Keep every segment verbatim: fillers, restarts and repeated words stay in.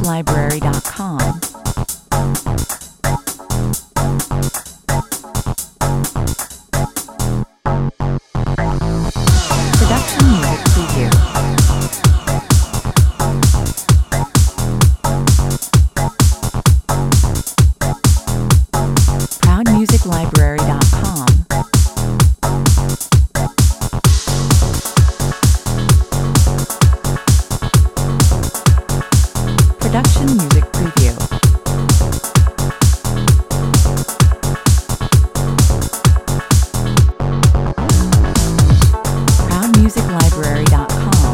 library dot com. Production Music Preview. proud music library dot com. Production Music Preview. proud music library dot com.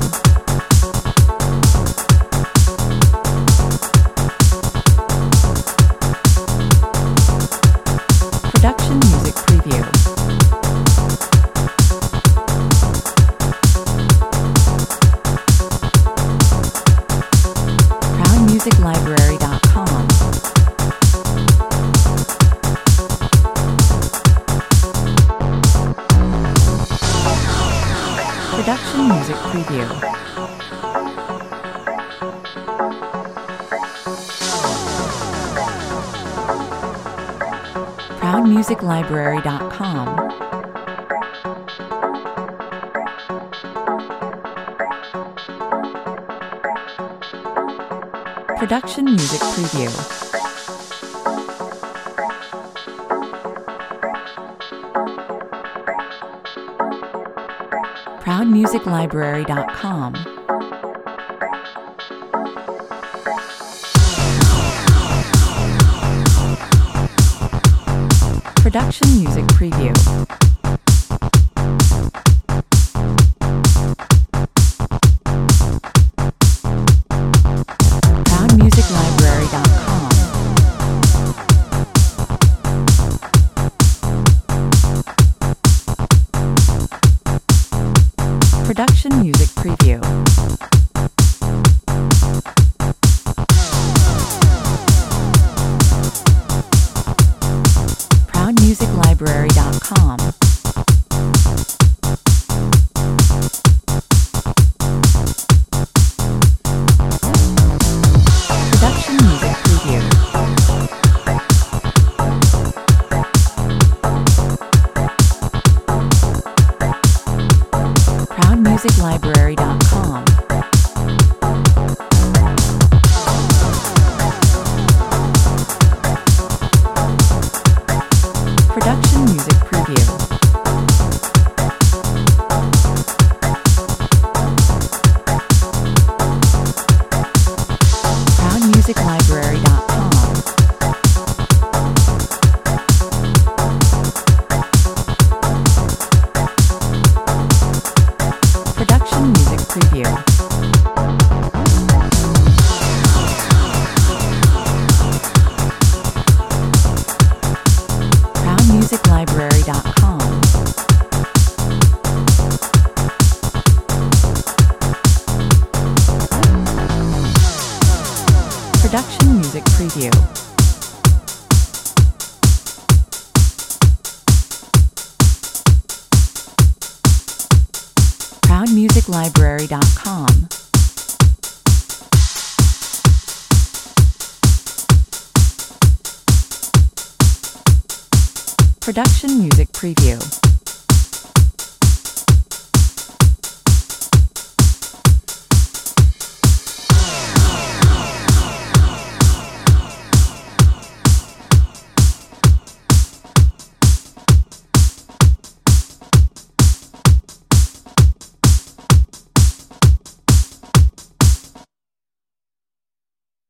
Production Music Preview. proud music library dot com. Production Music Preview. proud music library dot com. Production Music Preview. proud music library dot com. Production Music Preview. proud music library dot com. Production Music Preview. proud music library dot com. Production Music Preview. proud music library dot com. Production Music Preview. proud music library dot com. Production Music Preview. proud music library dot com. Production Music Preview. proud music library dot com. Production Music Preview.